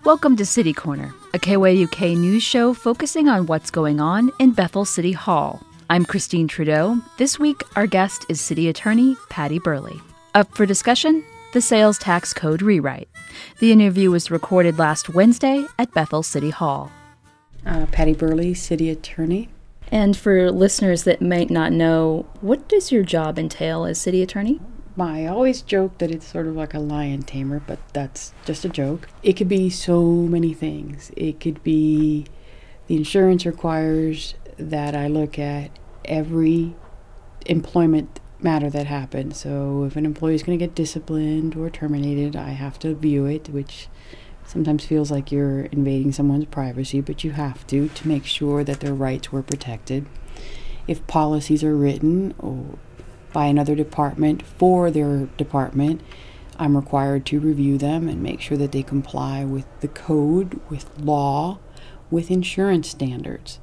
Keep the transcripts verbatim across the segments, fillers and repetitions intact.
Welcome to City Corner, a K Y U K news show focusing on what's going on in Bethel City Hall. I'm Christine Trudeau. This week, our guest is City Attorney Patty Burley. Up for discussion, the Sales Tax Code rewrite. The interview was recorded last Wednesday at Bethel City Hall. Uh, Patty Burley, City Attorney. And for listeners that might not know, what does your job entail as City Attorney? I always joke that it's sort of like a lion tamer, but that's just a joke. It could be so many things. It could be the insurance requires that I look at every employment matter that happens. So if an employee is going to get disciplined or terminated, I have to view it, which sometimes feels like you're invading someone's privacy, but you have to, to make sure that their rights were protected. If policies are written or by another department for their department, I'm required to review them and make sure that they comply with the code, with law, with insurance standards.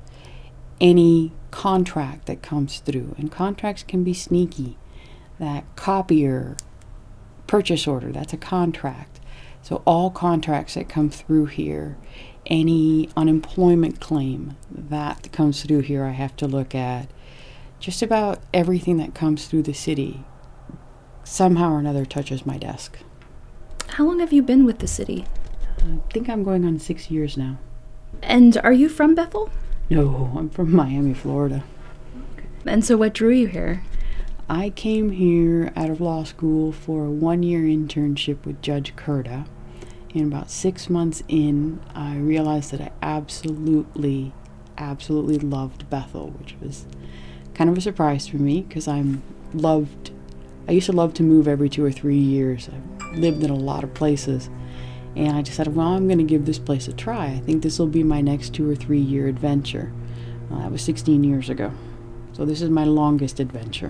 Any contract that comes through, and contracts can be sneaky. That copier purchase order, that's a contract. So all contracts that come through here, any unemployment claim that comes through here, I have to look at. Just about everything that comes through the city somehow or another touches my desk. How long have you been with the city? I think I'm going on six years now. And are you from Bethel? No, I'm from Miami, Florida. And so what drew you here? I came here out of law school for a one-year internship with Judge Curda. And about six months in, I realized that I absolutely, absolutely loved Bethel, which was kind of a surprise for me because I'm loved. I used to love to move every two or three years. I've lived in a lot of places, and I just said, well, I'm going to give this place a try. I think this will be my next two or three year adventure. Well, that was sixteen years ago, so this is my longest adventure.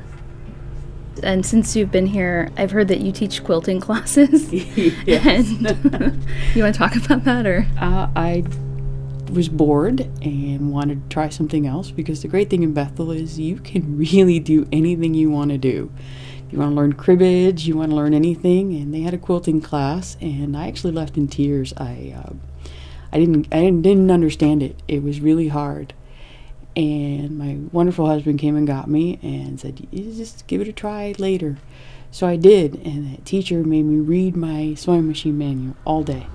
And since you've been here, I've heard that you teach quilting classes. Yes. And you want to talk about that, or? Uh, I was bored and wanted to try something else, because the great thing in Bethel is you can really do anything you want to do. If you want to learn cribbage, you want to learn anything, and they had a quilting class, and I actually left in tears. I uh, I didn't I didn't, didn't understand it. It was really hard, and my wonderful husband came and got me and said, you just give it a try later. So I did, and that teacher made me read my sewing machine manual all day.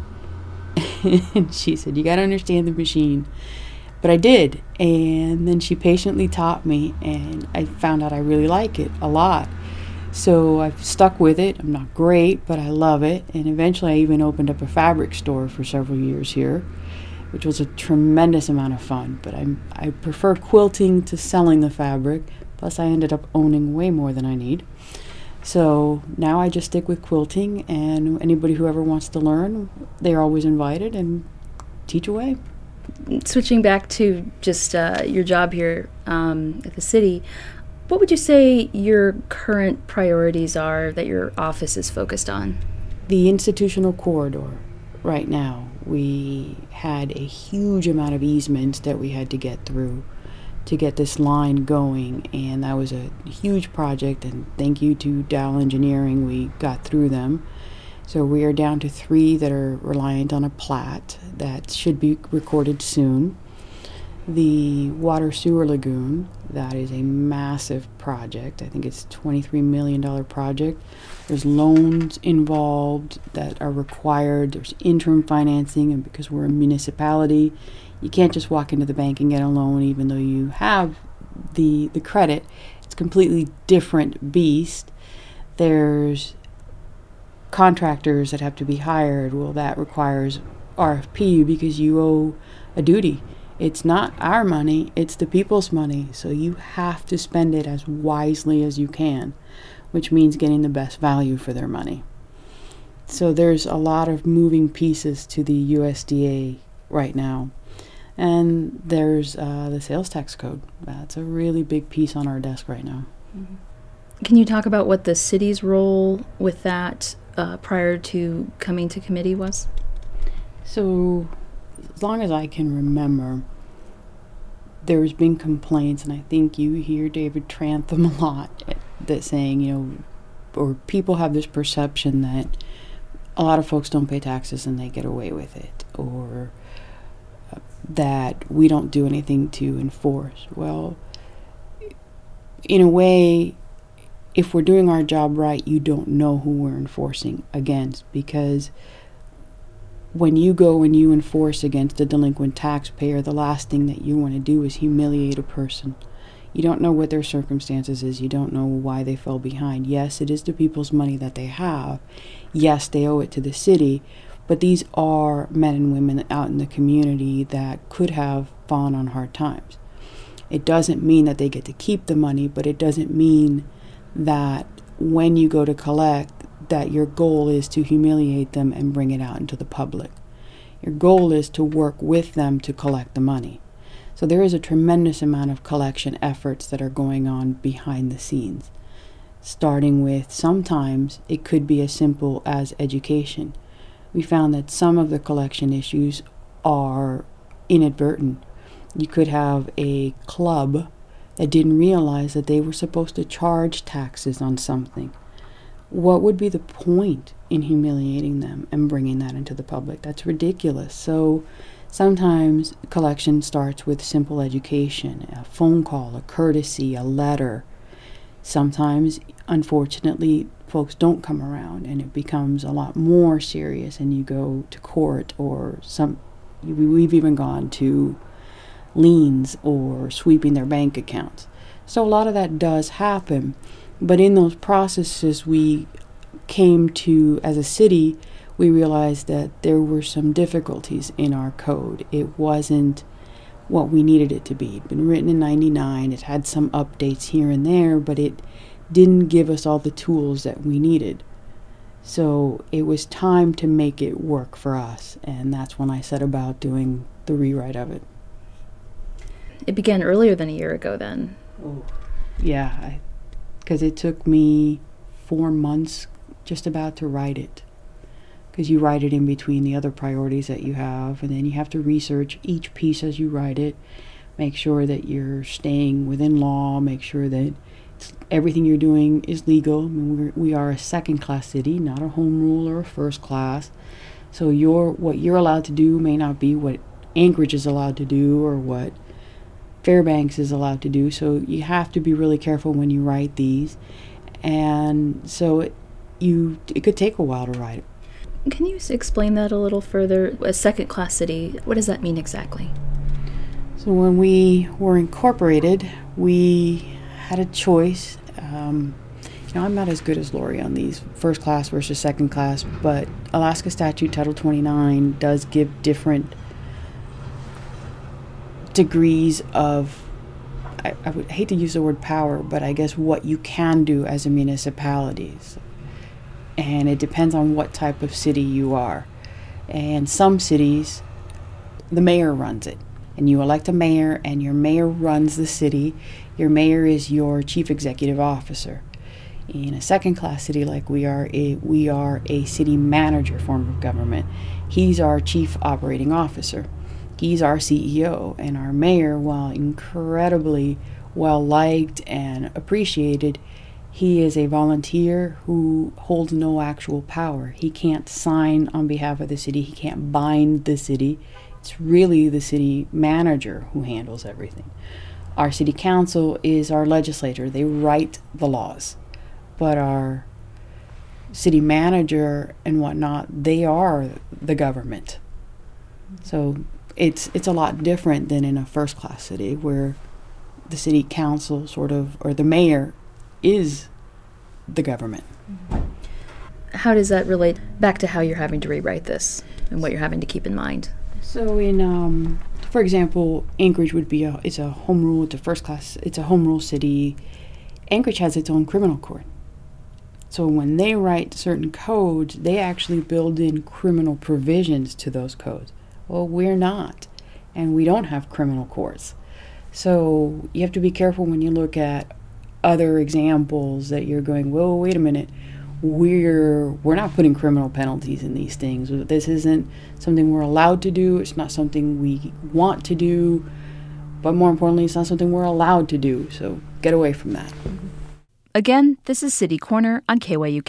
And she said, you got to understand the machine. But I did. And then she patiently taught me, and I found out I really like it a lot. So I've stuck with it. I'm not great, but I love it. And eventually I even opened up a fabric store for several years here, which was a tremendous amount of fun. But I'm, I prefer quilting to selling the fabric. Plus I ended up owning way more than I need. So now I just stick with quilting, and anybody who ever wants to learn, they're always invited, and teach away. Switching back to just uh, your job here um, at the city, what would you say your current priorities are that your office is focused on? The institutional corridor. Right now, we had a huge amount of easements that we had to get through to get this line going, and that was a huge project, and thank you to Dow Engineering, we got through them. So we are down to three that are reliant on a plat that should be recorded soon. The water sewer lagoon, that is a massive project. I think it's a twenty-three million dollars project. There's loans involved that are required. There's interim financing, and because we're a municipality, you can't just walk into the bank and get a loan even though you have the the credit. It's a completely different beast. There's contractors that have to be hired. Well, that requires R F P because you owe a duty. It's not our money, it's the people's money. So you have to spend it as wisely as you can, which means getting the best value for their money. So there's a lot of moving pieces to the U S D A right now. And there's uh, the sales tax code. That's a really big piece on our desk right now. Mm-hmm. Can you talk about what the city's role with that uh, prior to coming to committee was? So as long as I can remember, there's been complaints, and I think you hear David Trantham a lot, that saying, you know, or people have this perception that a lot of folks don't pay taxes and they get away with it, or uh, that we don't do anything to enforce. Well, in a way, if we're doing our job right, you don't know who we're enforcing against, because when you go and you enforce against a delinquent taxpayer, the last thing that you want to do is humiliate a person. You don't know what their circumstances is. You don't know why they fell behind. Yes, it is the people's money that they have. Yes, they owe it to the city. But these are men and women out in the community that could have fallen on hard times. It doesn't mean that they get to keep the money, but it doesn't mean that when you go to collect, that your goal is to humiliate them and bring it out into the public. Your goal is to work with them to collect the money. So there is a tremendous amount of collection efforts that are going on behind the scenes, starting with sometimes it could be as simple as education. We found that some of the collection issues are inadvertent. You could have a club that didn't realize that they were supposed to charge taxes on something. What would be the point in humiliating them and bringing that into the public? That's ridiculous. So sometimes collection starts with simple education, a phone call, a courtesy, a letter. Sometimes, unfortunately, folks don't come around and it becomes a lot more serious and you go to court, or some, we've even gone to liens or sweeping their bank accounts. So a lot of that does happen. But in those processes, we came to, as a city, we realized that there were some difficulties in our code. It wasn't what we needed it to be. It'd been written in ninety-nine. It had some updates here and there, but it didn't give us all the tools that we needed. So it was time to make it work for us. And that's when I set about doing the rewrite of it. It began earlier than a year ago then. Oh, yeah, because it took me four months just about to write it. Because you write it in between the other priorities that you have, and then you have to research each piece as you write it, make sure that you're staying within law, make sure that it's, everything you're doing is legal. I mean, we're, we are a second-class city, not a home rule or a first class. So your what you're allowed to do may not be what Anchorage is allowed to do or what Fairbanks is allowed to do. So you have to be really careful when you write these. And so it, you it could take a while to write it. Can you explain that a little further? A second-class city, what does that mean exactly? So when we were incorporated, we had a choice. Um, you know, I'm not as good as Lori on these first class versus second class, but Alaska Statute Title twenty-nine does give different degrees of, I, I would hate to use the word power, but I guess what you can do as a municipality. And it depends on what type of city you are. And some cities, the mayor runs it. And you elect a mayor, and your mayor runs the city. Your mayor is your chief executive officer. In a second-class city like we are, a, we are a city manager form of government. He's our chief operating officer. He's our C E O. And our mayor, while incredibly well-liked and appreciated, he is a volunteer who holds no actual power. He can't sign on behalf of the city. He can't bind the city. It's really the city manager who handles everything. Our city council is our legislator. They write the laws. But our city manager and whatnot, they are the government. So it's it's a lot different than in a first-class city where the city council sort of, or the mayor, is the government. How does that relate back to how you're having to rewrite this and what you're having to keep in mind? So in, um, for example, Anchorage would be a, it's a home rule, it's a first class, it's a home rule city. Anchorage has its own criminal court. So when they write certain codes, they actually build in criminal provisions to those codes. Well, we're not, and we don't have criminal courts. So you have to be careful when you look at other examples that you're going, whoa, wait a minute, we're we're not putting criminal penalties in these things. This isn't something we're allowed to do. It's not something we want to do. But more importantly, it's not something we're allowed to do. So get away from that. Again, this is City Corner on K Y U K.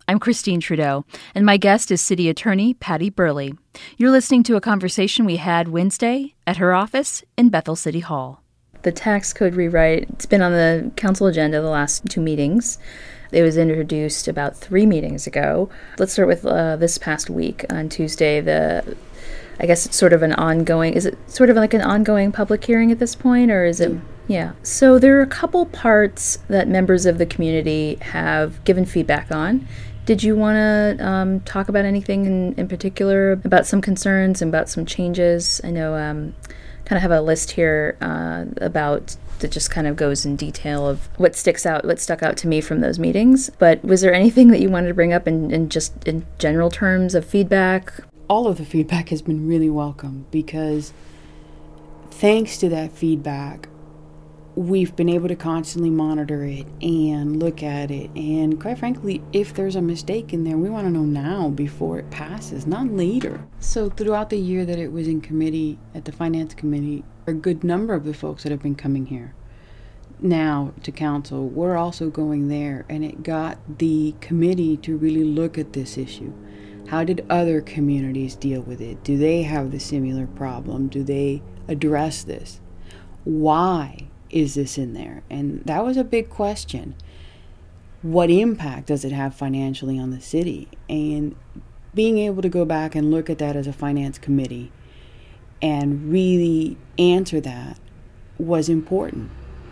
I'm Christine Trudeau, and my guest is City Attorney Patty Burley. You're listening to a conversation we had Wednesday at her office in Bethel City Hall. The tax code rewrite, it's been on the council agenda the last two meetings. It was introduced about three meetings ago. Let's start with uh, this past week on Tuesday. The, I guess it's sort of an ongoing, is it sort of like an ongoing public hearing at this point, or is it? Yeah. So there are a couple parts that members of the community have given feedback on. Did you want to um, talk about anything in, in particular, about some concerns and about some changes? I know um, kind of have a list here uh, about that just kind of goes in detail of what sticks out, what stuck out to me from those meetings. But was there anything that you wanted to bring up in, in just in general terms of feedback? All of the feedback has been really welcome because thanks to that feedback, we've been able to constantly monitor it and look at it. And quite frankly, if there's a mistake in there, we want to know now before it passes, not later. So throughout the year that it was in committee, at the Finance Committee, a good number of the folks that have been coming here now to council, we're also going there. And it got the committee to really look at this issue. How did other communities deal with it? Do they have the similar problem? Do they address this? Why is this in there? And that was a big question. What impact does it have financially on the city? And being able to go back and look at that as a finance committee and really answer that was important.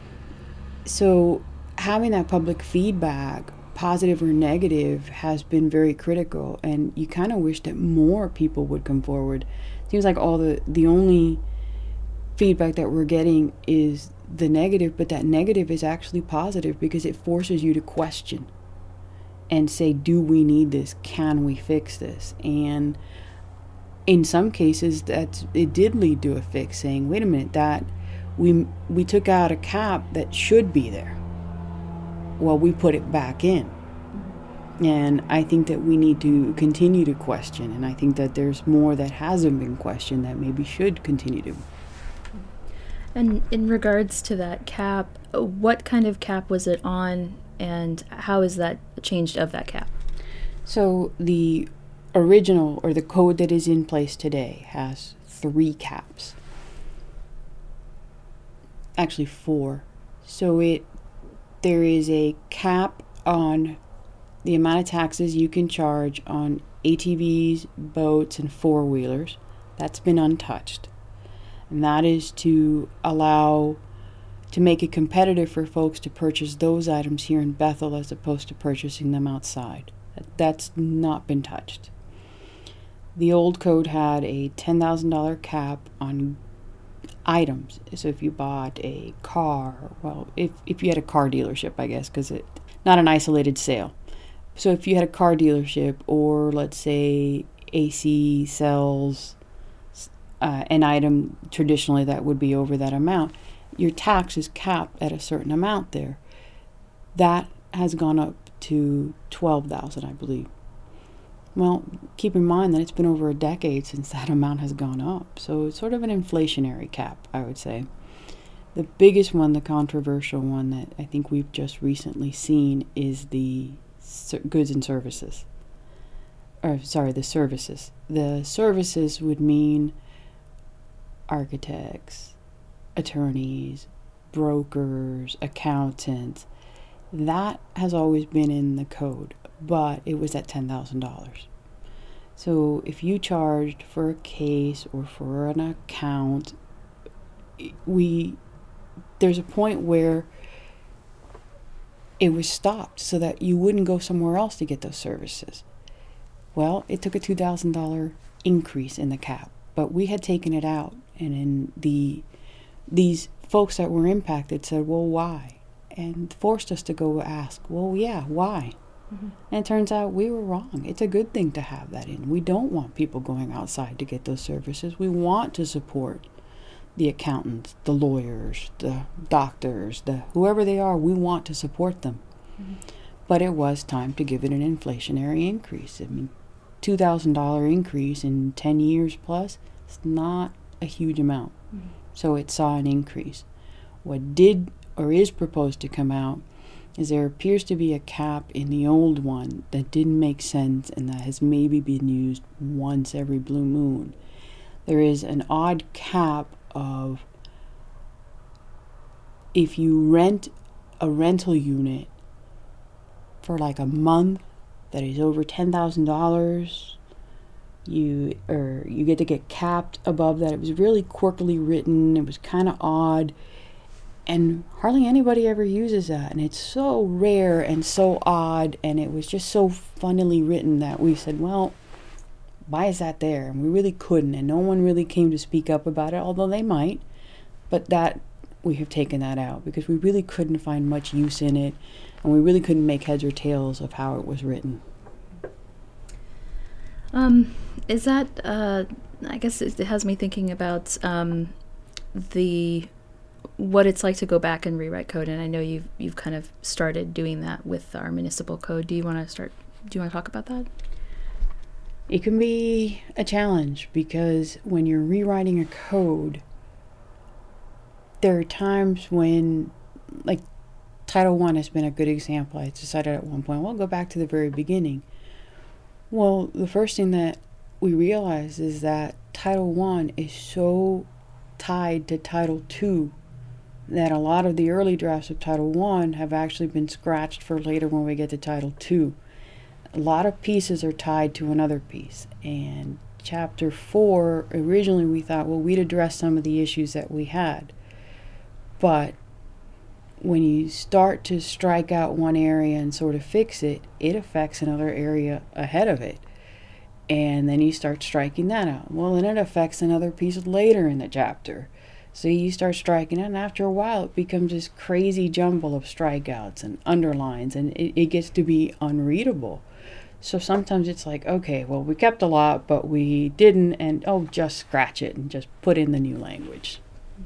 So having that public feedback, positive or negative, has been very critical, and you kind of wish that more people would come forward. Seems like all the the only feedback that we're getting is the negative, but that negative is actually positive because it forces you to question and say, do we need this? Can we fix this? And in some cases, that it did lead to a fix, saying, wait a minute, that we we took out a cap that should be there. Well, we put it back in. And I think that we need to continue to question, and I think that there's more that hasn't been questioned that maybe should continue to. And in regards to that cap, what kind of cap was it on, and how is that changed of that cap? So the original, or the code that is in place today, has three caps. Actually four. So it there is a cap on the amount of taxes you can charge on A T Vs, boats, and four-wheelers. That's been untouched. And that is to allow, to make it competitive for folks to purchase those items here in Bethel as opposed to purchasing them outside. That's not been touched. The old code had a ten thousand dollars cap on items. So if you bought a car, well, if, if you had a car dealership, I guess, because it's not an isolated sale. So if you had a car dealership, or let's say A C sells Uh, an item traditionally that would be over that amount, your tax is capped at a certain amount there. That has gone up to twelve thousand dollars, I believe. Well, keep in mind that it's been over a decade since that amount has gone up. So it's sort of an inflationary cap, I would say. The biggest one, the controversial one that I think we've just recently seen, is the ser- goods and services. Or, sorry, the services. The services would mean architects, attorneys, brokers, accountants. That has always been in the code, but it was at ten thousand dollars. So if you charged for a case or for an account, we there's a point where it was stopped so that you wouldn't go somewhere else to get those services. Well, it took a two thousand dollars increase in the cap, but we had taken it out. And in the these folks that were impacted said, well, why? And forced us to go ask, well, yeah, why? Mm-hmm. And it turns out we were wrong. It's a good thing to have that in. We don't want people going outside to get those services. We want to support the accountants, the lawyers, the doctors, the whoever they are. We want to support them. Mm-hmm. But it was time to give it an inflationary increase. I mean, two thousand dollars increase in ten years plus, it's not a huge amount. Mm-hmm. So it saw an increase. What did or is proposed to come out is there appears to be a cap in the old one that didn't make sense and that has maybe been used once every blue moon. There is an odd cap of if you rent a rental unit for like a month that is over ten thousand dollars, you or you get to get capped above that. It was really quirkily written. It was kind of odd. And hardly anybody ever uses that. And it's so rare and so odd. And it was just so funnily written that we said, well, why is that there? And we really couldn't. And no one really came to speak up about it, although they might. But that, we have taken that out because we really couldn't find much use in it. And we really couldn't make heads or tails of how it was written. Um, is that, uh, I guess it has me thinking about um, the... what it's like to go back and rewrite code, and I know you've you've kind of started doing that with our municipal code. Do you want to start? Do you want to talk about that? It can be a challenge because when you're rewriting a code, there are times when, like Title One has been a good example. I decided at one point, well, I'll go back to the very beginning. Well, the first thing that we realized is that Title One is so tied to Title Two that a lot of the early drafts of Title One have actually been scratched for later when we get to Title Two. A lot of pieces are tied to another piece. And Chapter Four, originally we thought, well, we'd address some of the issues that we had. But when you start to strike out one area and sort of fix it, it affects another area ahead of it. And then you start striking that out. Well, then it affects another piece later in the chapter. So you start striking it, and after a while it becomes this crazy jumble of strikeouts and underlines, and it, it gets to be unreadable. So sometimes it's like, okay, well, we kept a lot, but we didn't, and oh, just scratch it and just put in the new language.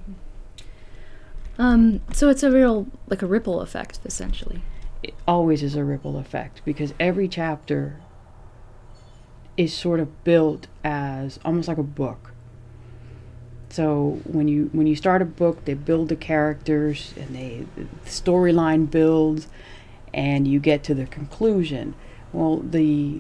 Mm-hmm. Um, so it's a real, like a ripple effect, essentially. It always is a ripple effect, because every chapter is sort of built as almost like a book. So when you when you start a book, they build the characters and they the storyline builds, and you get to the conclusion. Well, the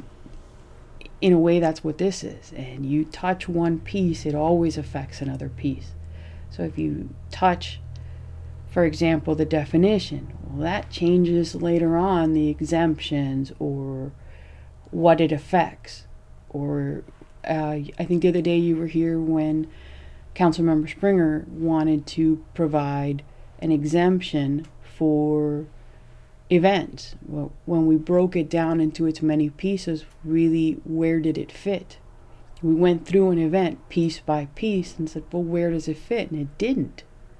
in a way that's what this is. And you touch one piece, it always affects another piece. So if you touch, for example, the definition, well, that changes later on the exemptions or what it affects. Or uh, I think the other day you were here when Councilmember Springer wanted to provide an exemption for events. Well, when we broke it down into its many pieces, really, where did it fit? We went through an event piece by piece and said, well, where does it fit? And it didn't.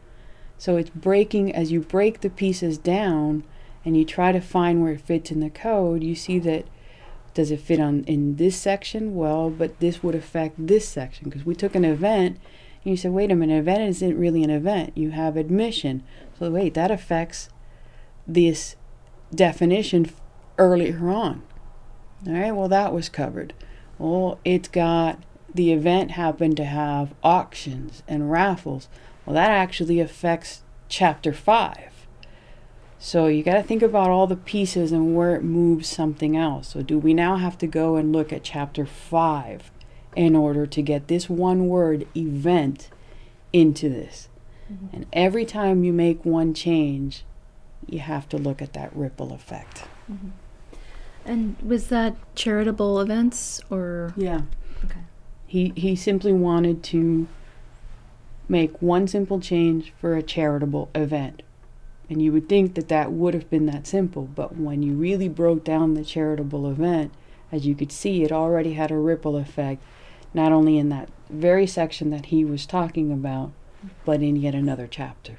So it's breaking, as you break the pieces down and you try to find where it fits in the code, you see that, does it fit on in this section? Well, but this would affect this section, because we took an event and you said, wait a minute, an event isn't really an event. You have admission. So wait, that affects this definition earlier on. All right, well, that was covered. Well, it's got, the event happened to have auctions and raffles. Well, that actually affects chapter five. So you got to think about all the pieces and where it moves something else. So do we now have to go and look at chapter five in order to get this one word, event, into this? Mm-hmm. And every time you make one change, you have to look at that ripple effect. Mm-hmm. And was that charitable events or? Yeah. Okay. He he simply wanted to make one simple change for a charitable event. And you would think that that would have been that simple, but when you really broke down the charitable event, as you could see, it already had a ripple effect, not only in that very section that he was talking about, but in yet another chapter.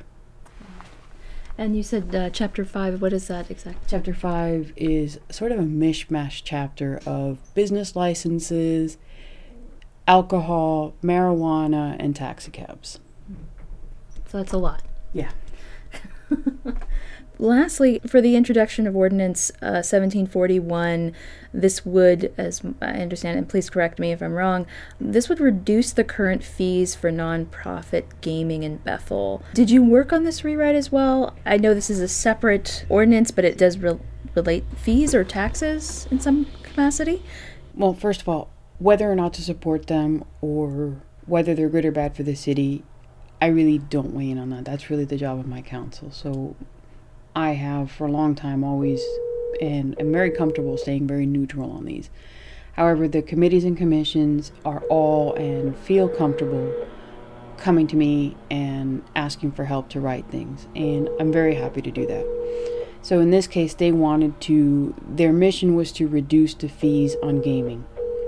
And you said uh, chapter five, what is that exactly? Chapter five is sort of a mishmash chapter of business licenses, alcohol, marijuana, and taxicabs. So that's a lot. Yeah. lastly, for the introduction of Ordinance uh, seventeen forty-one, this would, as I understand, and please correct me if I'm wrong, this would reduce the current fees for nonprofit gaming in Bethel. Did you work on this rewrite as well? I know this is a separate ordinance, but it does re- relate fees or taxes in some capacity. Well, first of all, whether or not to support them or whether they're good or bad for the city, I really don't weigh in on that. That's really the job of my council. So I have for a long time always, and am very comfortable staying very neutral on these. However, the committees and commissions are all and feel comfortable coming to me and asking for help to write things. And I'm very happy to do that. So in this case, they wanted to, their mission was to reduce the fees on gaming.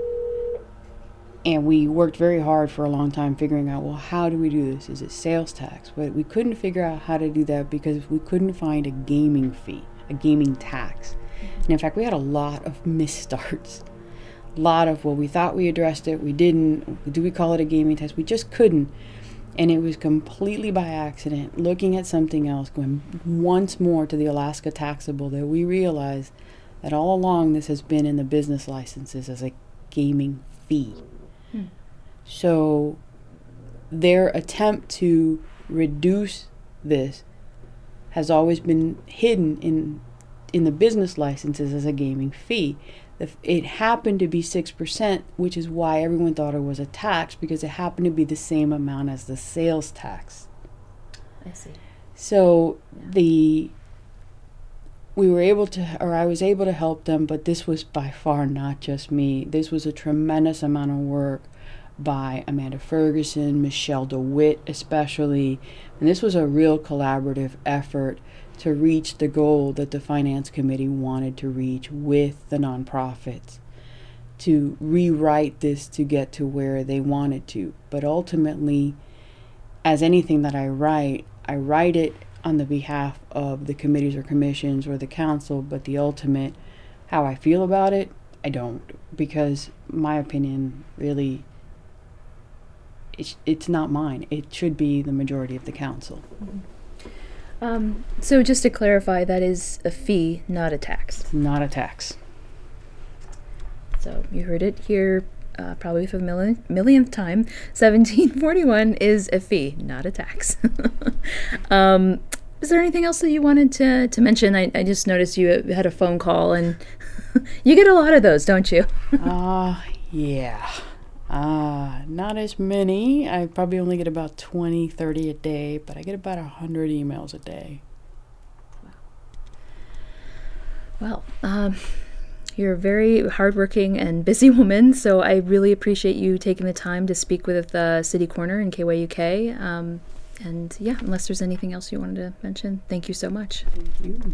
And we worked very hard for a long time figuring out, well, how do we do this? Is it sales tax? But we couldn't figure out how to do that because we couldn't find a gaming fee, a gaming tax. And in fact, we had a lot of misstarts. A lot of, well, we thought we addressed it, we didn't. Do we call it a gaming tax? We just couldn't. And it was completely by accident, looking at something else, going once more to the Alaska taxable, that we realized that all along this has been in the business licenses as a gaming fee. Hmm. So their attempt to reduce this has always been hidden in in the business licenses as a gaming fee. It happened to be six percent, which is why everyone thought it was a tax, because it happened to be the same amount as the sales tax. I see. So yeah. the we were able to, or I was able to help them, but this was by far not just me. This was a tremendous amount of work by Amanda Ferguson, Michelle DeWitt especially, and this was a real collaborative effort to reach the goal that the Finance Committee wanted to reach with the nonprofits, to rewrite this to get to where they wanted to. But ultimately, as anything that I write, I write it on the behalf of the committees or commissions or the council, but the ultimate, how I feel about it, I don't, because my opinion really, it's, it's not mine. It should be the majority of the council. Mm-hmm. Um, so just to clarify, that is a fee, not a tax. It's not a tax. So you heard it here, uh, probably for the million, millionth time. seventeen forty-one is a fee, not a tax. um, is there anything else that you wanted to, to mention? I, I just noticed you had a phone call, and you get a lot of those, don't you? Ah, uh, yeah. Uh, not as many. I probably only get about twenty, thirty a day, but I get about one hundred emails a day. Well, um, you're a very hardworking and busy woman, so I really appreciate you taking the time to speak with uh, City Corner and K Y U K. Um, and yeah, unless there's anything else you wanted to mention, thank you so much. Thank you.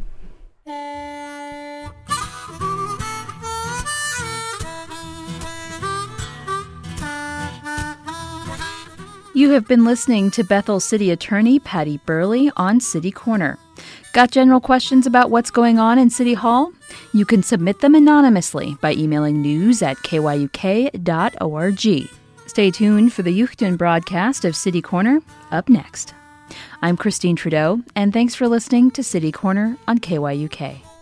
You have been listening to Bethel City Attorney Patty Burley on City Corner. Got general questions about what's going on in City Hall? You can submit them anonymously by emailing news at k y u k dot org. Stay tuned for the Youthton broadcast of City Corner up next. I'm Christine Trudeau, and thanks for listening to City Corner on K Y U K.